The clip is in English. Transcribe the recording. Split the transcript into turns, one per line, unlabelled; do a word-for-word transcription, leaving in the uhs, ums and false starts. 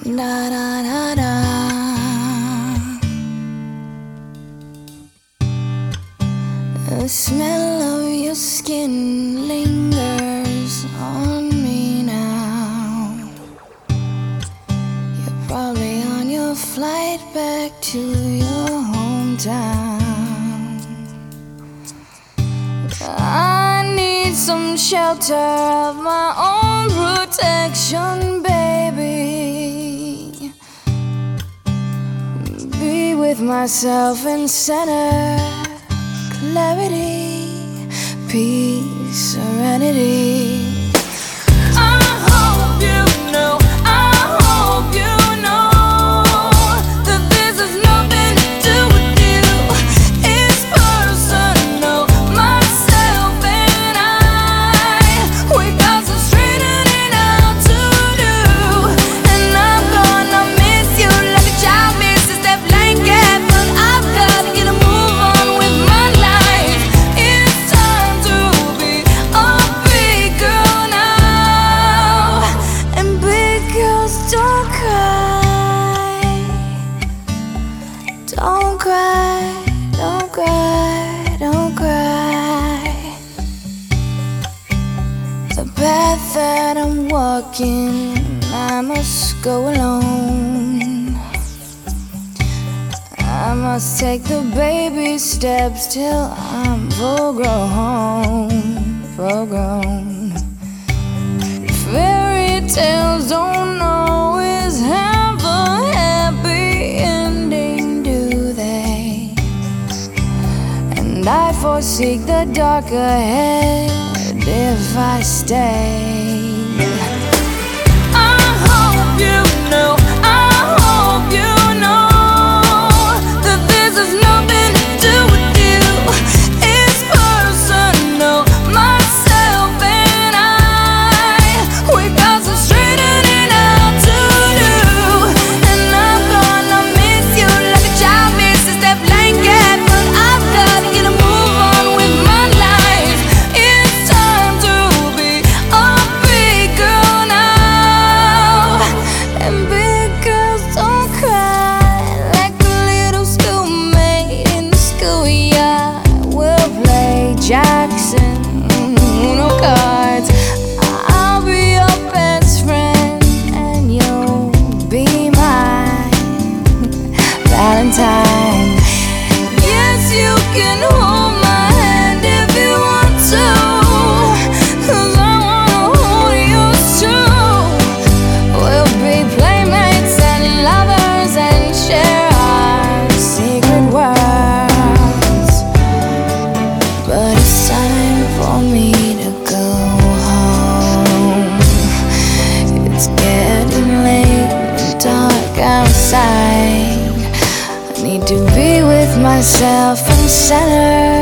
Da da da da. The smell of your skin lingers on me now. You're probably on your flight back to your hometown. I need some shelter of my own protection, baby. Be with myself in center, clarity, peace, serenity. I hope you know, I hope you know that this has nothing to do with you. It's personal, myself and I. We got some straightening out to do, and I'm gonna miss you like a child misses that blanket, but I've gotta get a move on with my life. It's time to be a big girl now, and big girls don't cry, don't cry, don't cry, don't cry. The path that I'm walking, I must go alone. I must take the baby steps till I'm full grown, full grown. Fairy tales don't always have a happy ending, do they? And I foresee the dark ahead if I stay. I hope you know, I hope you know that this has nothing to do with you. It's personal, myself and I. We got some straightening out to do, and I'm gonna miss you like a child misses that blanket, but I've gotta get a move on with my life. It's time to be a big girl now, and big girls don't cry like a little schoolmate in the schoolyard. We'll play Jackson, Uno cards. I'll be your best friend, and you'll be my Valentine. Yes, you can hold my hand if you want to, 'cause I wanna hold yours too. We'll be playmates and lovers and share our secret worlds. But it's time for me to go home. It's getting late and dark outside. I need to be with myself in center,